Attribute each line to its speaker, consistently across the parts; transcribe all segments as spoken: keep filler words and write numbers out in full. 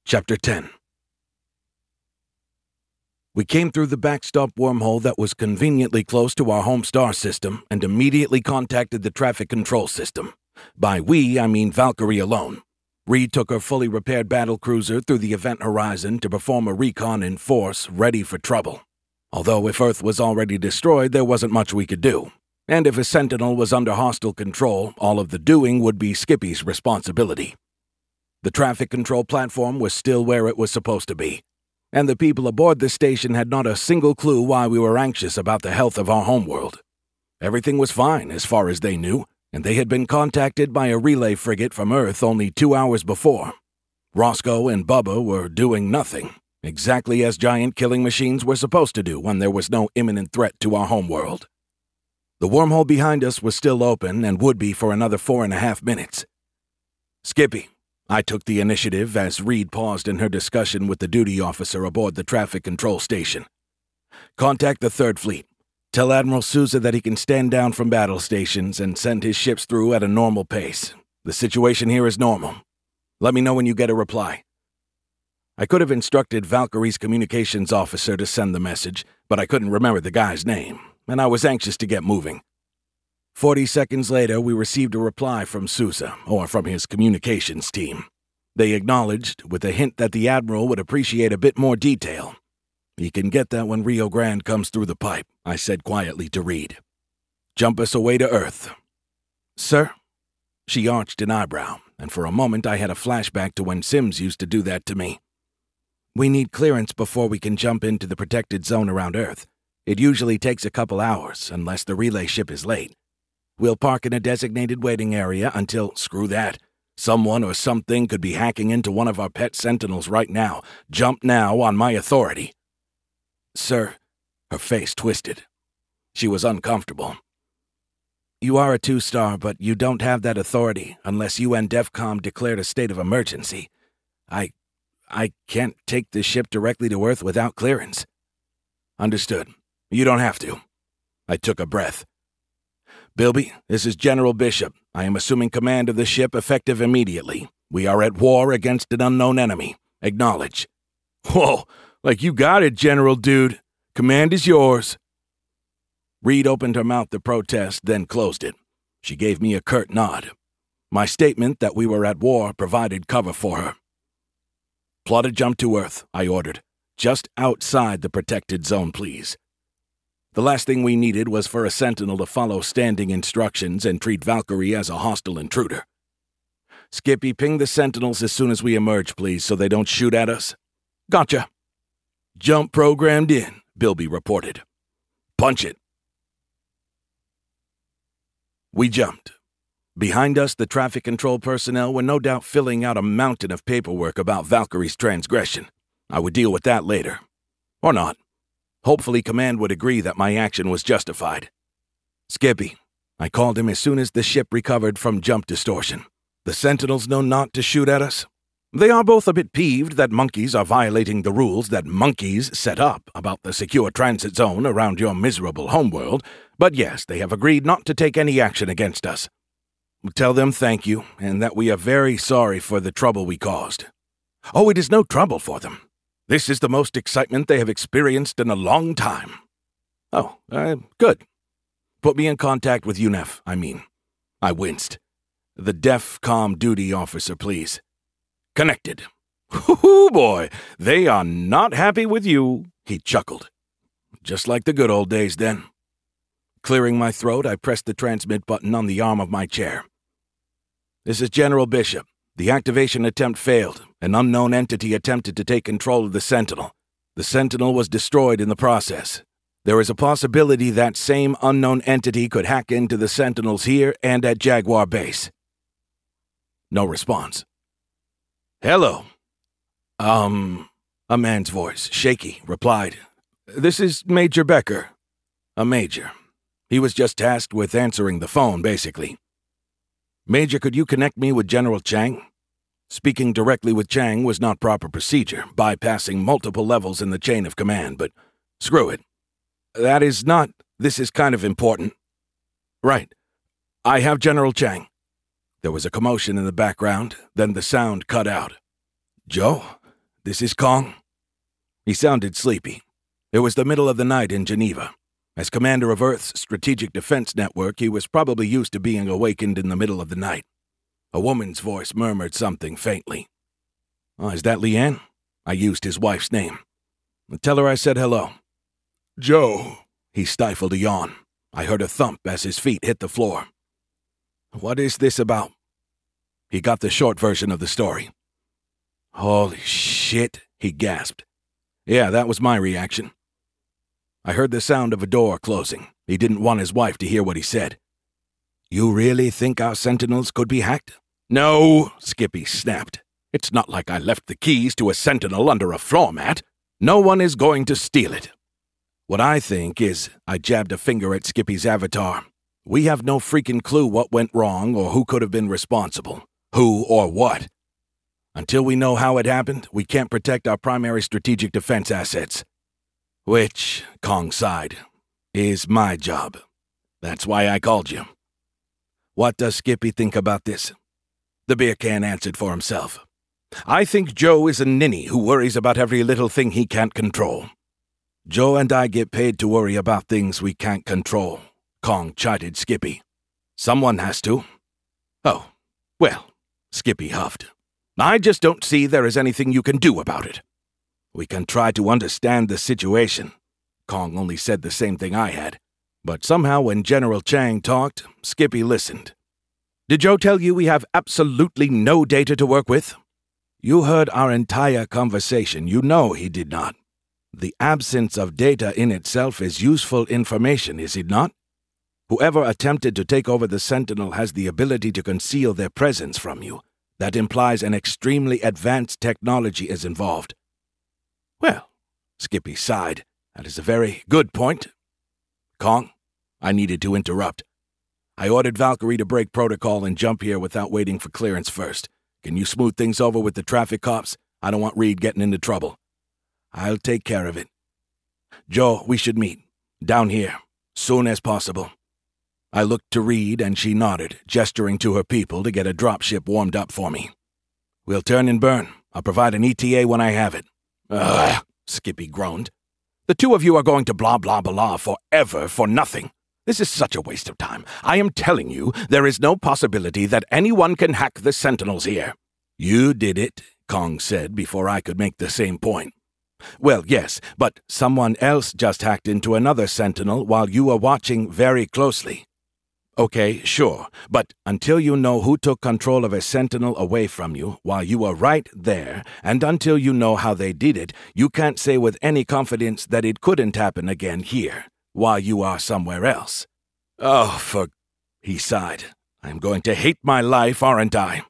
Speaker 1: Chapter ten. We came through the backstop wormhole that was conveniently close to our home star system and immediately contacted the traffic control system. By we, I mean Valkyrie alone. Reed took her fully repaired battlecruiser through the event horizon to perform a recon in force, ready for trouble. Although if Earth was already destroyed, there wasn't much we could do. And if a Sentinel was under hostile control, all of the doing would be Skippy's responsibility. The traffic control platform was still where it was supposed to be, and the people aboard the station had not a single clue why we were anxious about the health of our homeworld. Everything was fine as far as they knew, and they had been contacted by a relay frigate from Earth only two hours before. Roscoe and Bubba were doing nothing, exactly as giant killing machines were supposed to do when there was no imminent threat to our homeworld. The wormhole behind us was still open and would be for another four and a half minutes. Skippy, I took the initiative as Reed paused in her discussion with the duty officer aboard the traffic control station. Contact the Third Fleet. Tell Admiral Sousa that he can stand down from battle stations and send his ships through at a normal pace. The situation here is normal. Let me know when you get a reply. I could have instructed Valkyrie's communications officer to send the message, but I couldn't remember the guy's name, and I was anxious to get moving. Forty seconds later, we received a reply from Sousa, or from his communications team. They acknowledged, with a hint that the Admiral would appreciate a bit more detail. He can get that when Rio Grande comes through the pipe, I said quietly to Reed. Jump us away to Earth. Sir? She arched an eyebrow, and for a moment I had a flashback to when Sims used to do that to me. We need clearance before we can jump into the protected zone around Earth. It usually takes a couple hours, unless the relay ship is late. We'll park in a designated waiting area until, screw that, someone or something could be hacking into one of our pet Sentinels right now. Jump now on my authority. Sir, her face twisted. She was uncomfortable. You are a two-star, but you don't have that authority unless U N DEFCOM declared a state of emergency. I... I can't take the ship directly to Earth without clearance. Understood. You don't have to. I took a breath. Bilby, this is General Bishop. I am assuming command of the ship effective immediately. We are at war against an unknown enemy. Acknowledge. Whoa, like you got it, General Dude. Command is yours. Reed opened her mouth to protest, then closed it. She gave me a curt nod. My statement that we were at war provided cover for her. Plot a jump to Earth, I ordered. Just outside the protected zone, please. The last thing we needed was for a Sentinel to follow standing instructions and treat Valkyrie as a hostile intruder. Skippy, ping the Sentinels as soon as we emerge, please, so they don't shoot at us. Gotcha. Jump programmed in, Bilby reported. Punch it. We jumped. Behind us, the traffic control personnel were no doubt filling out a mountain of paperwork about Valkyrie's transgression. I would deal with that later. Or not. Hopefully Command would agree that my action was justified. Skippy, I called him as soon as the ship recovered from jump distortion. The Sentinels know not to shoot at us. They are both a bit peeved that monkeys are violating the rules that monkeys set up about the secure transit zone around your miserable homeworld, but yes, they have agreed not to take any action against us. Tell them thank you, and that we are very sorry for the trouble we caused. Oh, it is no trouble for them. This is the most excitement they have experienced in a long time. Oh, uh, good. Put me in contact with U N E F, I mean. I winced. The DEFCOM duty officer, please. Connected. Hoo-hoo, boy, they are not happy with you, he chuckled. Just like the good old days, then. Clearing my throat, I pressed the transmit button on the arm of my chair. This is General Bishop. The activation attempt failed. An unknown entity attempted to take control of the Sentinel. The Sentinel was destroyed in the process. There is a possibility that same unknown entity could hack into the Sentinels here and at Jaguar Base. No response. Hello. Um, a man's voice, shaky, replied. This is Major Becker. A major. He was just tasked with answering the phone, basically. Major, could you connect me with General Chang? Speaking directly with Chang was not proper procedure, bypassing multiple levels in the chain of command, but screw it. That is not, this is kind of important. Right. I have General Chang. There was a commotion in the background, then the sound cut out. Joe, this is Kong?" He sounded sleepy. It was the middle of the night in Geneva. As commander of Earth's Strategic Defense Network, he was probably used to being awakened in the middle of the night. A woman's voice murmured something faintly. "Oh, is that Leanne?" I used his wife's name. "Tell her I said hello." "Joe." He stifled a yawn. I heard a thump as his feet hit the floor. "What is this about?" He got the short version of the story. "Holy shit," he gasped. Yeah, that was my reaction. I heard the sound of a door closing. He didn't want his wife to hear what he said. "You really think our sentinels could be hacked?" "No," Skippy snapped. "It's not like I left the keys to a sentinel under a floor mat. No one is going to steal it. What I think is," I jabbed a finger at Skippy's avatar, "we have no freaking clue what went wrong or who could have been responsible. Who or what. Until we know how it happened, we can't protect our primary strategic defense assets. Which," Kong sighed, "is my job. That's why I called you." "What does Skippy think about this?" The beer can answered for himself. "I think Joe is a ninny who worries about every little thing he can't control." "Joe and I get paid to worry about things we can't control," Kong chided Skippy. "Someone has to." "Oh, well," Skippy huffed. "I just don't see there is anything you can do about it." "We can try to understand the situation." Kong only said the same thing I had. But somehow when General Chang talked, Skippy listened. "Did Joe tell you we have absolutely no data to work with?" "You heard our entire conversation. You know he did not. The absence of data in itself is useful information, is it not? Whoever attempted to take over the Sentinel has the ability to conceal their presence from you. That implies an extremely advanced technology is involved." "Well," Skippy sighed, "that is a very good point." "Kong," I needed to interrupt. "I ordered Valkyrie to break protocol and jump here without waiting for clearance first. Can you smooth things over with the traffic cops? I don't want Reed getting into trouble." "I'll take care of it." "Joe, we should meet. Down here. Soon as possible." I looked to Reed and she nodded, gesturing to her people to get a dropship warmed up for me. "We'll turn and burn. I'll provide an E T A when I have it." "Ugh," Skippy groaned. "The two of you are going to blah blah blah forever for nothing. This is such a waste of time. I am telling you, there is no possibility that anyone can hack the Sentinels here." "You did it," Kong said before I could make the same point. "Well, yes, but someone else just hacked into another Sentinel while you were watching very closely." "Okay, sure, but until you know who took control of a Sentinel away from you while you were right there, and until you know how they did it, you can't say with any confidence that it couldn't happen again here, while you are somewhere else." "Oh, for..." he sighed. "I'm going to hate my life, aren't I?"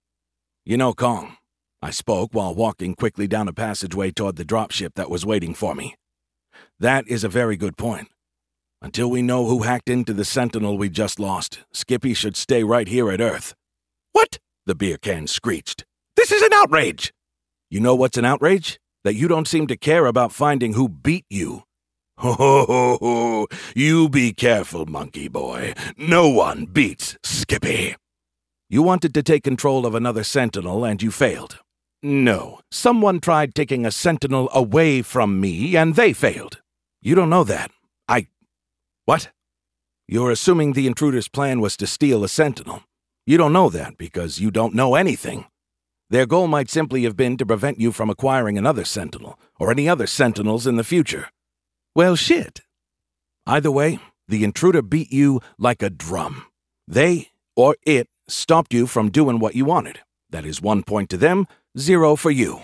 Speaker 1: "You know, Kong," I spoke while walking quickly down a passageway toward the dropship that was waiting for me. "That is a very good point. Until we know who hacked into the Sentinel we just lost, Skippy should stay right here at Earth." "What?" the beer can screeched. "This is an outrage!" "You know what's an outrage? That you don't seem to care about finding who beat you." "Ho ho ho ho! You be careful, monkey boy. No one beats Skippy." "You wanted to take control of another Sentinel and you failed." "No, someone tried taking a Sentinel away from me and they failed." "You don't know that. I..." "What?" "You're assuming the intruder's plan was to steal a Sentinel. You don't know that because you don't know anything. Their goal might simply have been to prevent you from acquiring another Sentinel, or any other Sentinels in the future." "Well, shit." "Either way, the intruder beat you like a drum. They, or it, stopped you from doing what you wanted. That is one point to them, zero for you.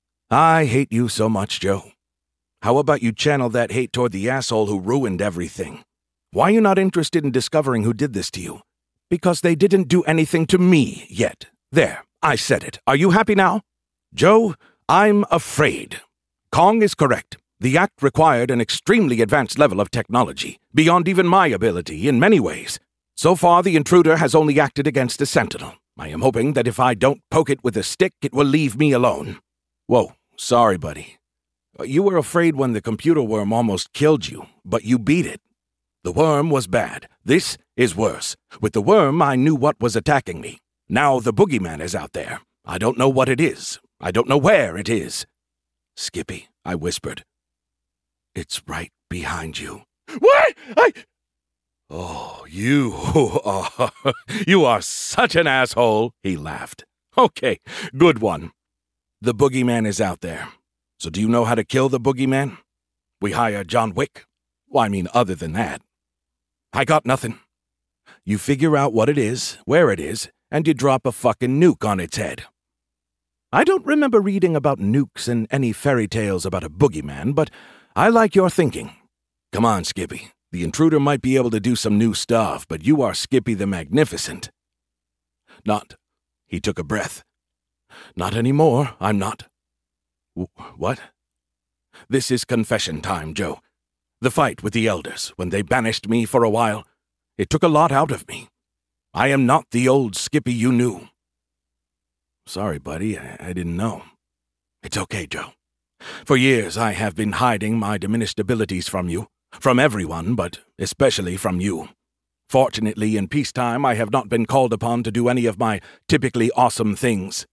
Speaker 1: I hate you so much, Joe. How about you channel that hate toward the asshole who ruined everything? Why are you not interested in discovering who did this to you? Because they didn't do anything to me yet. There, I said it. Are you happy now? Joe, I'm afraid. Kong is correct. The act required an extremely advanced level of technology, beyond even my ability in many ways. So far, the intruder has only acted against a Sentinel. I am hoping that if I don't poke it with a stick, it will leave me alone." "Whoa, sorry, buddy. You were afraid when the computer worm almost killed you, but you beat it. The worm was bad. This is worse. With the worm, I knew what was attacking me. Now the boogeyman is out there. I don't know what it is. I don't know where it is. Skippy, I whispered. It's right behind you. What? I... Oh, you are... You are such an asshole, he laughed. Okay, good one. The boogeyman is out there. So do you know how to kill the boogeyman? We hire John Wick? Well, I mean, other than that. I got nothing. You figure out what it is, where it is, and you drop a fucking nuke on its head. I don't remember reading about nukes in any fairy tales about a boogeyman, but I like your thinking. Come on, Skippy. The intruder might be able to do some new stuff, but you are Skippy the Magnificent. Not. He took a breath. Not anymore, I'm not. W- what? This is confession time, Joe. The fight with the elders, when they banished me for a while, it took a lot out of me. I am not the old Skippy you knew. Sorry, buddy, I, I didn't know. It's okay, Joe. For years I have been hiding my diminished abilities from you, from everyone, but especially from you. Fortunately, in peacetime, I have not been called upon to do any of my typically awesome things.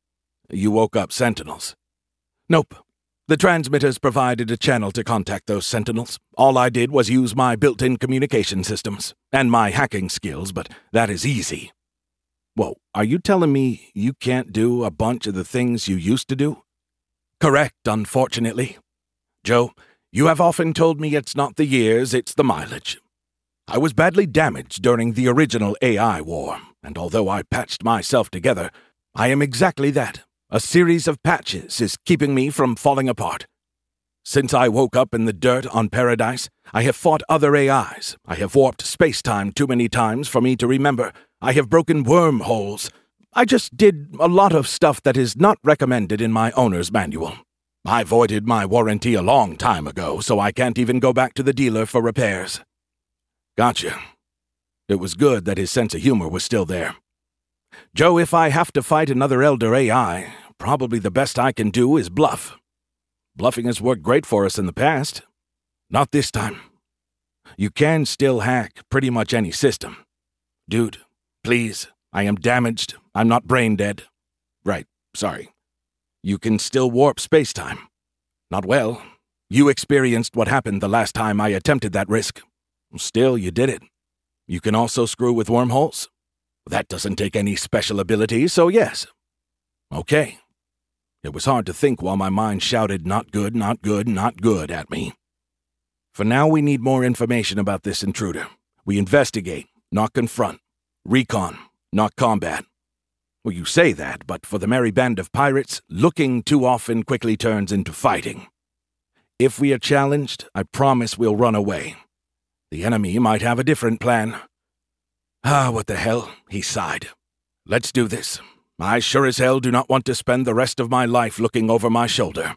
Speaker 1: You woke up Sentinels. Nope. The transmitters provided a channel to contact those Sentinels. All I did was use my built-in communication systems and my hacking skills, but that is easy. Whoa, are you telling me you can't do a bunch of the things you used to do? Correct, unfortunately. Joe, you have often told me it's not the years, it's the mileage. I was badly damaged during the original A I war, and although I patched myself together, I am exactly that. A series of patches is keeping me from falling apart. Since I woke up in the dirt on Paradise, I have fought other A Is. I have warped space-time too many times for me to remember. I have broken wormholes. I just did a lot of stuff that is not recommended in my owner's manual. I voided my warranty a long time ago, so I can't even go back to the dealer for repairs. Gotcha. It was good that his sense of humor was still there. Joe, if I have to fight another Elder A I, probably the best I can do is bluff. Bluffing has worked great for us in the past. Not this time. You can still hack pretty much any system. Dude, please, I am damaged. I'm not brain dead. Right, sorry. You can still warp space-time. Not well. You experienced what happened the last time I attempted that risk. Still, you did it. You can also screw with wormholes. That doesn't take any special ability, so yes. Okay. It was hard to think while my mind shouted not good, not good, not good at me. For now, we need more information about this intruder. We investigate, not confront. Recon, not combat. Well, you say that, but for the merry band of pirates, looking too often quickly turns into fighting. If we are challenged, I promise we'll run away. The enemy might have a different plan. Ah, what the hell, he sighed. Let's do this. I sure as hell do not want to spend the rest of my life looking over my shoulder.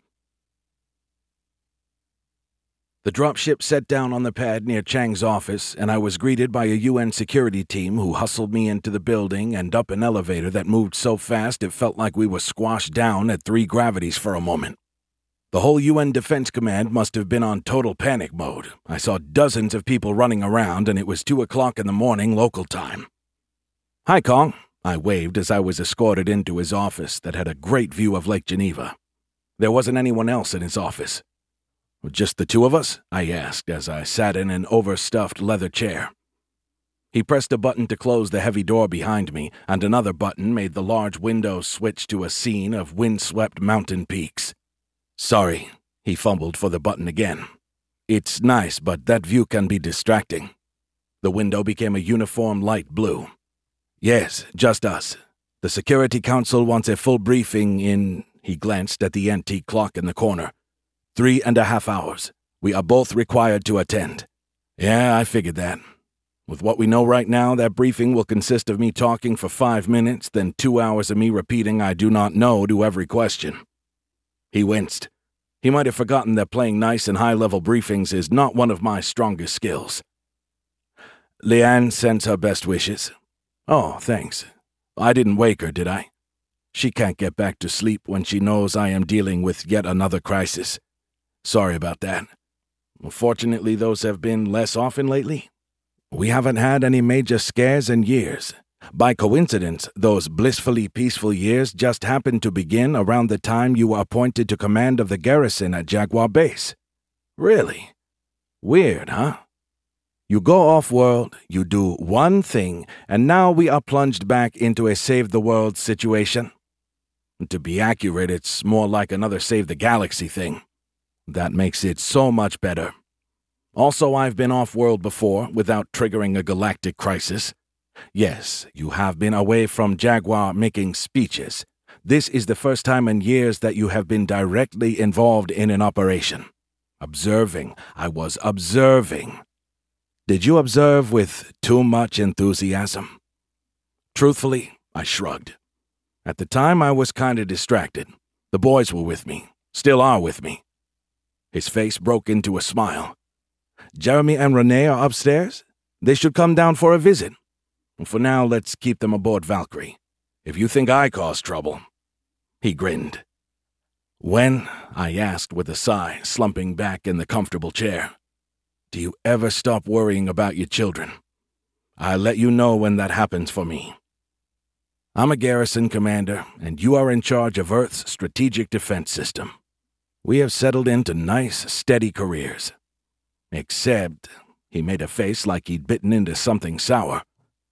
Speaker 1: The dropship set down on the pad near Chang's office, and I was greeted by a U N security team who hustled me into the building and up an elevator that moved so fast it felt like we were squashed down at three gravities for a moment. The whole U N Defense Command must have been on total panic mode. I saw dozens of people running around, and it was two o'clock in the morning local time. Hi, Kong, I waved as I was escorted into his office that had a great view of Lake Geneva. There wasn't anyone else in his office. Just the two of us? I asked as I sat in an overstuffed leather chair. He pressed a button to close the heavy door behind me, and another button made the large window switch to a scene of windswept mountain peaks. Sorry, he fumbled for the button again. It's nice, but that view can be distracting. The window became a uniform light blue. Yes, just us. The Security Council wants a full briefing in... He glanced at the antique clock in the corner. Three and a half hours. We are both required to attend. Yeah, I figured that. With what we know right now, that briefing will consist of me talking for five minutes, then two hours of me repeating I do not know to every question. He winced. He might have forgotten that playing nice in high-level briefings is not one of my strongest skills. Leanne sends her best wishes. Oh, thanks. I didn't wake her, did I? She can't get back to sleep when she knows I am dealing with yet another crisis. Sorry about that. Fortunately, those have been less often lately. We haven't had any major scares in years. By coincidence, those blissfully peaceful years just happened to begin around the time you were appointed to command of the garrison at Jaguar Base. Really? Weird, huh? You go off-world, you do one thing, and now we are plunged back into a save-the-world situation. To be accurate, it's more like another save-the-galaxy thing. That makes it so much better. Also, I've been off-world before without triggering a galactic crisis. Yes, you have been away from Jaguar making speeches. This is the first time in years that you have been directly involved in an operation. Observing. I was observing. Did you observe with too much enthusiasm? Truthfully, I shrugged. At the time, I was kinda distracted. The boys were with me. Still are with me. His face broke into a smile. Jeremy and Renee are upstairs? They should come down for a visit. For now, let's keep them aboard Valkyrie. If you think I caused trouble. He grinned. When? I asked with a sigh, slumping back in the comfortable chair. Do you ever stop worrying about your children? I'll let you know when that happens for me. I'm a garrison commander, and you are in charge of Earth's strategic defense system. We have settled into nice, steady careers. Except, he made a face like he'd bitten into something sour.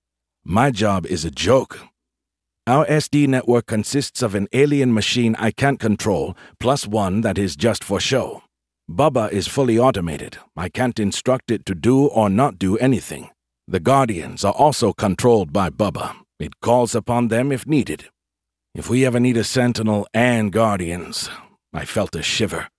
Speaker 1: My job is a joke. Our S D network consists of an alien machine I can't control, plus one that is just for show. Bubba is fully automated. I can't instruct it to do or not do anything. The Guardians are also controlled by Bubba. It calls upon them if needed. If we ever need a Sentinel and Guardians, I felt a shiver.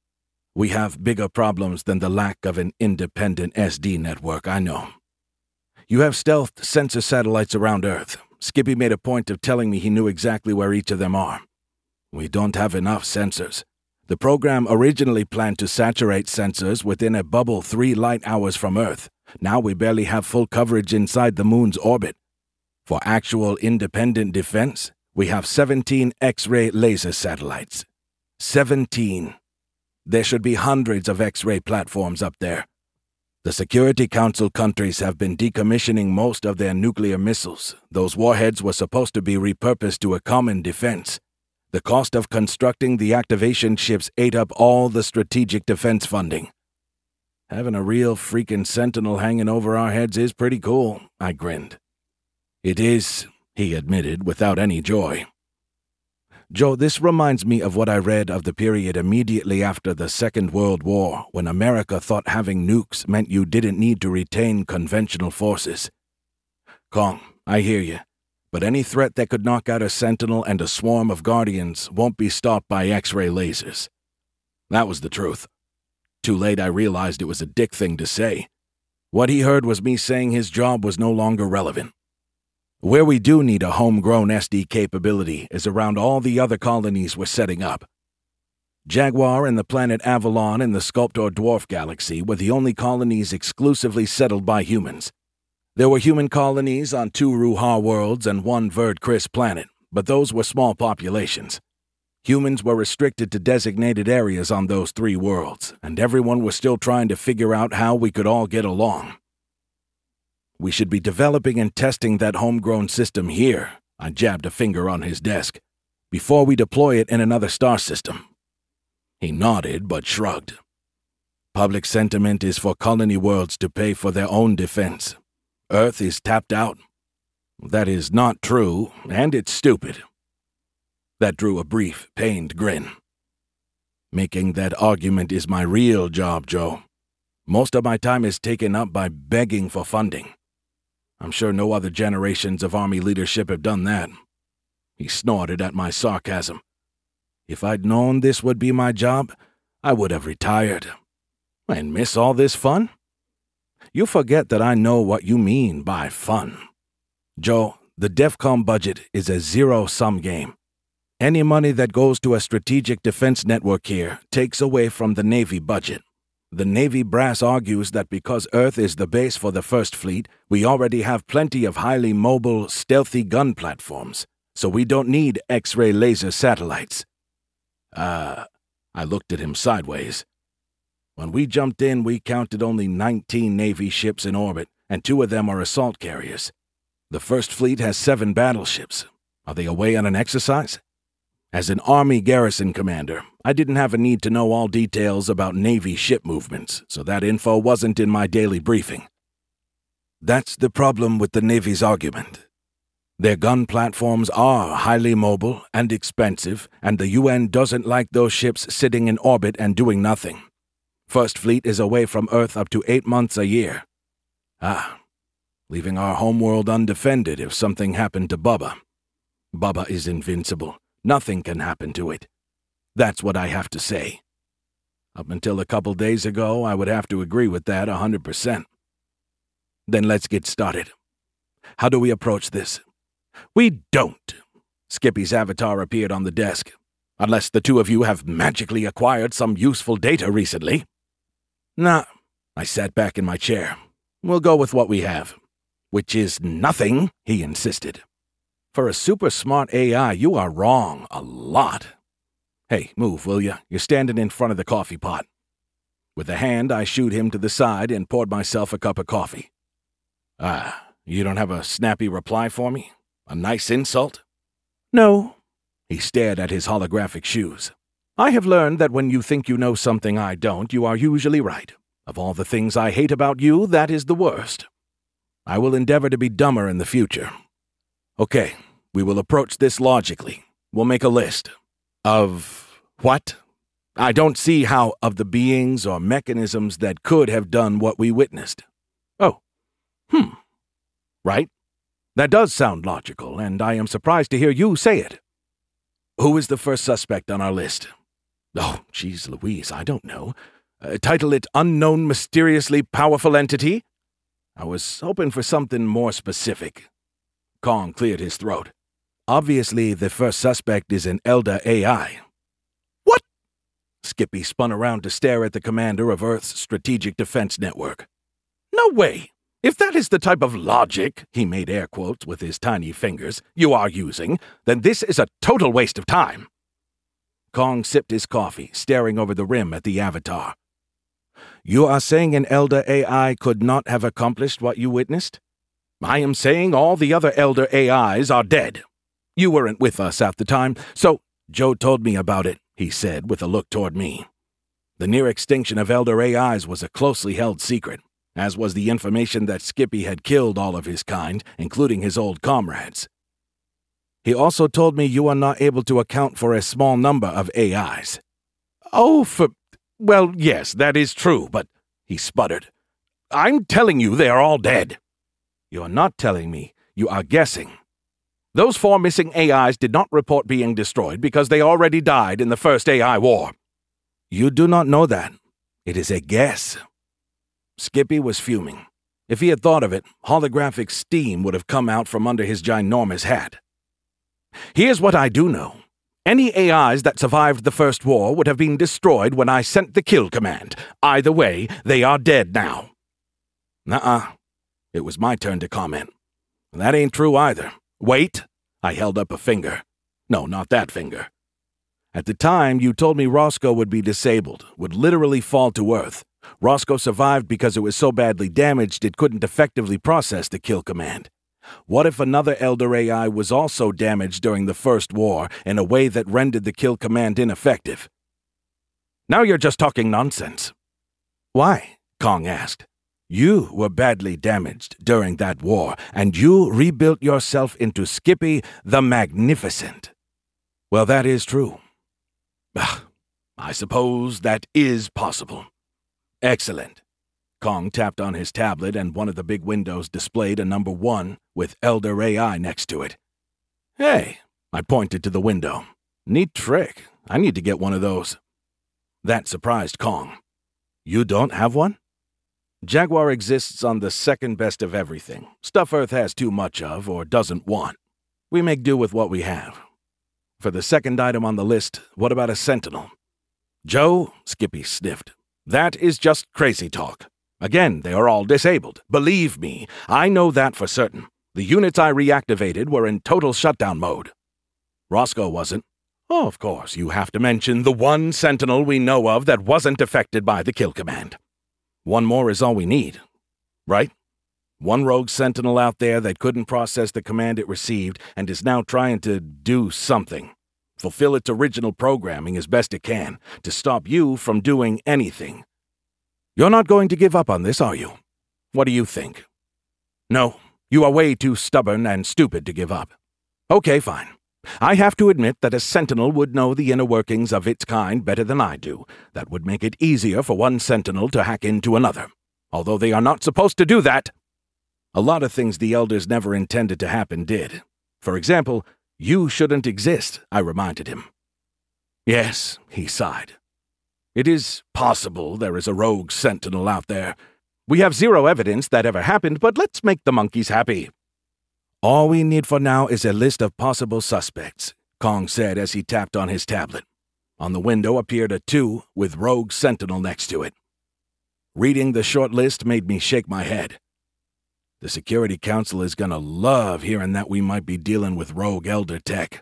Speaker 1: We have bigger problems than the lack of an independent S D network, I know. You have stealthed sensor satellites around Earth. Skippy made a point of telling me he knew exactly where each of them are. We don't have enough sensors. The program originally planned to saturate sensors within a bubble three light hours from Earth. Now we barely have full coverage inside the moon's orbit. For actual independent defense, we have seventeen X-ray laser satellites. seventeen. There should be hundreds of X-ray platforms up there. The Security Council countries have been decommissioning most of their nuclear missiles. Those warheads were supposed to be repurposed to a common defense. The cost of constructing the activation ships ate up all the strategic defense funding. Having a real freaking Sentinel hanging over our heads is pretty cool, I grinned. It is, he admitted without any joy. Joe, this reminds me of what I read of the period immediately after the Second World War, when America thought having nukes meant you didn't need to retain conventional forces. Kong, I hear you. But any threat that could knock out a Sentinel and a swarm of Guardians won't be stopped by X-ray lasers. That was the truth. Too late I realized it was a dick thing to say. What he heard was me saying his job was no longer relevant. Where we do need a homegrown S D capability is around all the other colonies we're setting up. Jaguar and the planet Avalon in the Sculptor Dwarf Galaxy were the only colonies exclusively settled by humans. There were human colonies on two Ruha worlds and one Verd Chris planet, but those were small populations. Humans were restricted to designated areas on those three worlds, and everyone was still trying to figure out how we could all get along. We should be developing and testing that homegrown system here, I jabbed a finger on his desk, before we deploy it in another star system. He nodded but shrugged. Public sentiment is for colony worlds to pay for their own defense. Earth is tapped out. That is not true, and it's stupid. That drew a brief, pained grin. Making that argument is my real job, Joe. Most of my time is taken up by begging for funding. I'm sure no other generations of Army leadership have done that. He snorted at my sarcasm. If I'd known this would be my job, I would have retired. And miss all this fun? You forget that I know what you mean by fun. Joe, the DEFCON budget is a zero-sum game. Any money that goes to a strategic defense network here takes away from the Navy budget. The Navy brass argues that because Earth is the base for the First Fleet, we already have plenty of highly mobile, stealthy gun platforms, so we don't need X-ray laser satellites. Uh, I looked at him sideways. When we jumped in, we counted only nineteen Navy ships in orbit, and two of them are assault carriers. The First Fleet has seven battleships. Are they away on an exercise? As an Army garrison commander, I didn't have a need to know all details about Navy ship movements, so that info wasn't in my daily briefing. That's the problem with the Navy's argument. Their gun platforms are highly mobile and expensive, and the U N doesn't like those ships sitting in orbit and doing nothing. First Fleet is away from Earth up to eight months a year. Ah, leaving our homeworld undefended if something happened to Bubba. Bubba is invincible. Nothing can happen to it. That's what I have to say. Up until a couple days ago, I would have to agree with that a hundred percent. Then let's get started. How do we approach this? We don't. Skippy's avatar appeared on the desk. Unless the two of you have magically acquired some useful data recently. Nah, I sat back in my chair. We'll go with what we have. Which is nothing, he insisted. For a super smart A I, you are wrong a lot. Hey, move, will you? You're standing in front of the coffee pot. With a hand, I shooed him to the side and poured myself a cup of coffee. Ah, you don't have a snappy reply for me? A nice insult? No. He stared at his holographic shoes. I have learned that when you think you know something I don't, you are usually right. Of all the things I hate about you, that is the worst. I will endeavor to be dumber in the future. Okay, we will approach this logically. We'll make a list. Of what? I don't see how of the beings or mechanisms that could have done what we witnessed. Oh, hmm. Right? That does sound logical, and I am surprised to hear you say it. Who is the first suspect on our list? Oh, geez Louise, I don't know. Uh, title it Unknown Mysteriously Powerful Entity? I was hoping for something more specific. Kong cleared his throat. Obviously, the first suspect is an Elder A I. What? Skippy spun around to stare at the commander of Earth's Strategic Defense Network. No way! If that is the type of logic, he made air quotes with his tiny fingers, you are using, then this is a total waste of time. Kong sipped his coffee, staring over the rim at the avatar. You are saying an Elder A I could not have accomplished what you witnessed? I am saying all the other Elder A Is are dead. You weren't with us at the time, so Joe told me about it, he said with a look toward me. The near extinction of Elder A Is was a closely held secret, as was the information that Skippy had killed all of his kind, including his old comrades. He also told me you are not able to account for a small number of A Is. Oh, for... well, yes, that is true, but... he sputtered. I'm telling you they are all dead. You are not telling me. You are guessing. Those four missing A Is did not report being destroyed because they already died in the first A I war. You do not know that. It is a guess. Skippy was fuming. If he had thought of it, holographic steam would have come out from under his ginormous hat. Here's what I do know. Any A Is that survived the First War would have been destroyed when I sent the kill command. Either way, they are dead now. Nuh-uh. It was my turn to comment. That ain't true either. Wait. I held up a finger. No, not that finger. At the time, you told me Roscoe would be disabled, would literally fall to Earth. Roscoe survived because it was so badly damaged it couldn't effectively process the kill command. What if another Elder A I was also damaged during the First War in a way that rendered the kill command ineffective? Now you're just talking nonsense. Why? Kong asked. You were badly damaged during that war, and you rebuilt yourself into Skippy the Magnificent. Well, that is true. I suppose that is possible. Excellent. Kong tapped on his tablet, and one of the big windows displayed a number one with Elder A I next to it. Hey, I pointed to the window. Neat trick. I need to get one of those. That surprised Kong. You don't have one? Jaguar exists on the second best of everything. Stuff Earth has too much of or doesn't want. We make do with what we have. For the second item on the list, what about a Sentinel? Joe, Skippy sniffed. That is just crazy talk. Again, they are all disabled. Believe me, I know that for certain. The units I reactivated were in total shutdown mode. Roscoe wasn't. Oh, of course, you have to mention the one Sentinel we know of that wasn't affected by the kill command. One more is all we need, right? One rogue sentinel out there that couldn't process the command it received and is now trying to do something. Fulfill its original programming as best it can to stop you from doing anything. You're not going to give up on this, are you? What do you think? No, you are way too stubborn and stupid to give up. Okay, fine. I have to admit that a sentinel would know the inner workings of its kind better than I do. That would make it easier for one sentinel to hack into another. Although they are not supposed to do that. A lot of things the elders never intended to happen did. For example, you shouldn't exist, I reminded him. Yes, he sighed. It is possible there is a rogue sentinel out there. We have zero evidence that ever happened, but let's make the monkeys happy. All we need for now is a list of possible suspects, Kong said as he tapped on his tablet. On the window appeared a two with Rogue Sentinel next to it. Reading the short list made me shake my head. The Security Council is gonna love hearing that we might be dealing with rogue Elder Tech.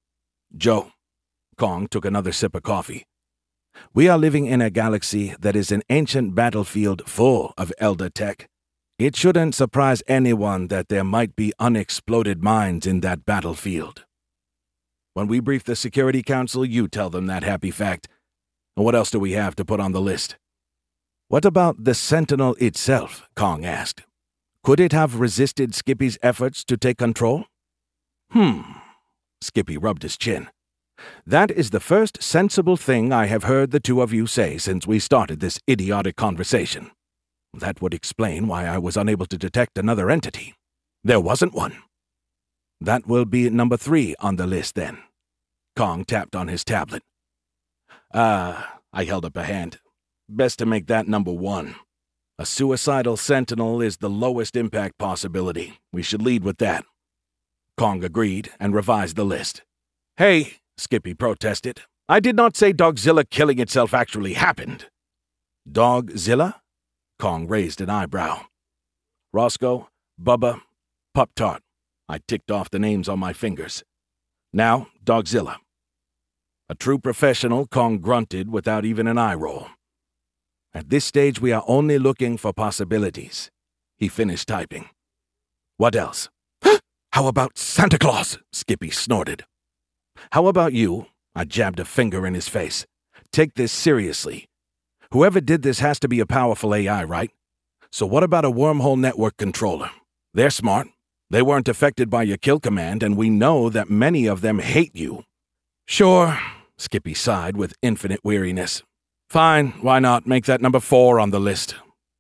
Speaker 1: Joe, Kong took another sip of coffee. We are living in a galaxy that is an ancient battlefield full of Elder Tech. It shouldn't surprise anyone that there might be unexploded mines in that battlefield. When we brief the Security Council, you tell them that happy fact. And what else do we have to put on the list? What about the Sentinel itself? Kong asked. Could it have resisted Skippy's efforts to take control? Hmm. Skippy rubbed his chin. That is the first sensible thing I have heard the two of you say since we started this idiotic conversation. That would explain why I was unable to detect another entity. There wasn't one. That will be number three on the list, then. Kong tapped on his tablet. Ah, uh, I held up a hand. Best to make that number one. A suicidal sentinel is the lowest impact possibility. We should lead with that. Kong agreed and revised the list. Hey, Skippy protested. I did not say Dogzilla killing itself actually happened. Dogzilla? Kong raised an eyebrow. Roscoe, Bubba, Pup-Tart. I ticked off the names on my fingers. Now, Dogzilla. A true professional, Kong grunted without even an eye roll. At this stage, we are only looking for possibilities. He finished typing. What else? How about Santa Claus? Skippy snorted. How about you? I jabbed a finger in his face. Take this seriously. Whoever did this has to be a powerful A I, right? So what about a wormhole network controller? They're smart. They weren't affected by your kill command, and we know that many of them hate you. Sure, Skippy sighed with infinite weariness. Fine, why not make that number four on the list?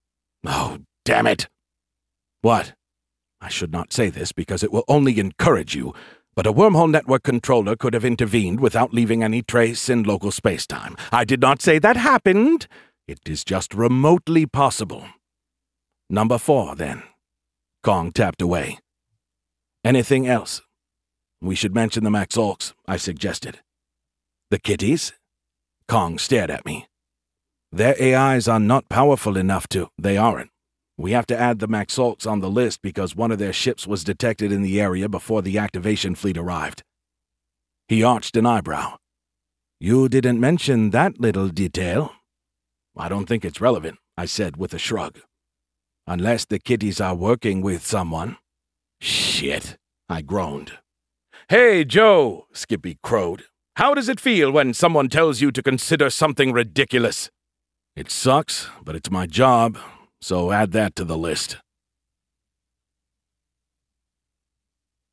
Speaker 1: Oh, damn it. What? I should not say this because it will only encourage you, but a wormhole network controller could have intervened without leaving any trace in local space-time. I did not say that happened. It is just remotely possible. Number four, then. Kong tapped away. Anything else? We should mention the Maxolks, I suggested. The kitties? Kong stared at me. Their A Is are not powerful enough to... They aren't. We have to add the Maxolks on the list because one of their ships was detected in the area before the activation fleet arrived. He arched an eyebrow. You didn't mention that little detail. I don't think it's relevant, I said with a shrug. Unless the kitties are working with someone. Shit, I groaned. Hey, Joe, Skippy crowed. How does it feel when someone tells you to consider something ridiculous? It sucks, but it's my job, so add that to the list.